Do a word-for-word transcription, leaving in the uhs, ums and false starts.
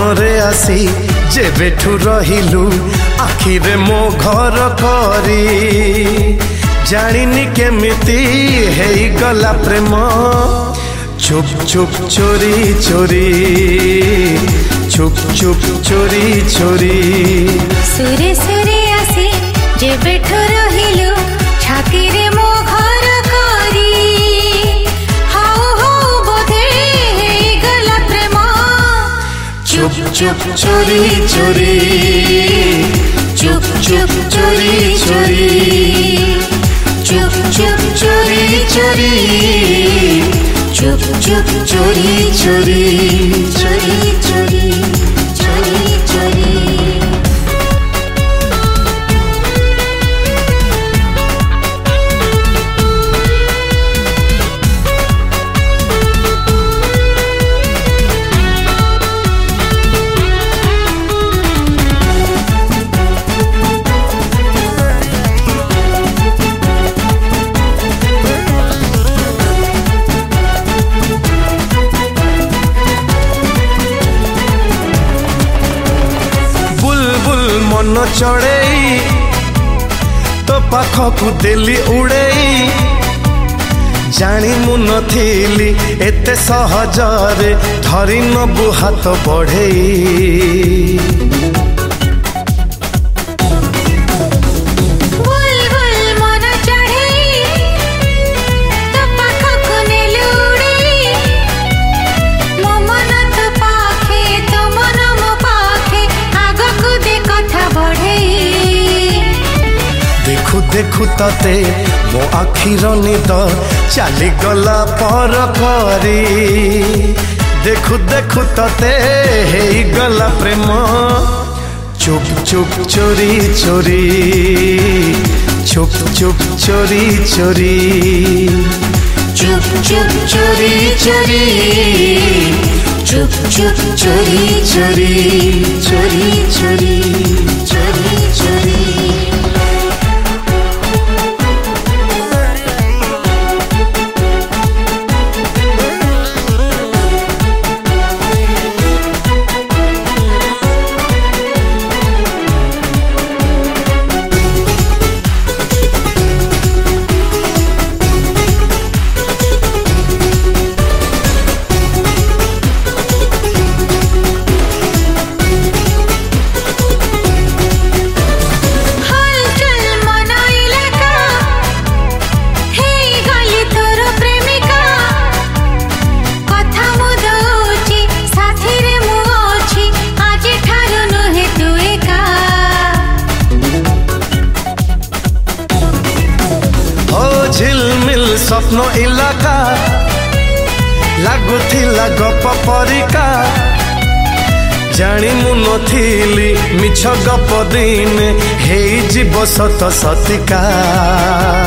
रे आसी जेबेठू रहिलु आखिरे मो घर करी जानिनी केमिति हेई गला प्रेम चुप चुप चोरी चोरी चुप चुप चोरी चोरी सुरे सुरे आसी जेबेठू रहिलु छातीरे मो घर करी हाउ हाउ बोधे हेई गला प्रेम चुप चुप चोरी चोरी चुप चुप चोरी चोरी चुप चुप चोरी चोरी चुप चुप चोरी चोरी चोरी चोरी चोरी चोरी मन चढ़ई तो पाखकू देली उड़ई जानी मु नथिली एते सहजरे धरी नबु हाथ बढ़ई देखु तते मो आखिर निद चली गला पर करी देखु देखु तते हेई गला प्रेम चुप चुप चोरी चोरी चुप चुप चोरी चोरी चुप चुप चोरी चोरी चुप चुप चोरी चोरी चोरी चोरी चोरी चोरी झिलमिल स्वप्न इलाका लागुथिला गप परिका जानी मु नथिली मिछ गप दिन हेई जीव सत सतिका।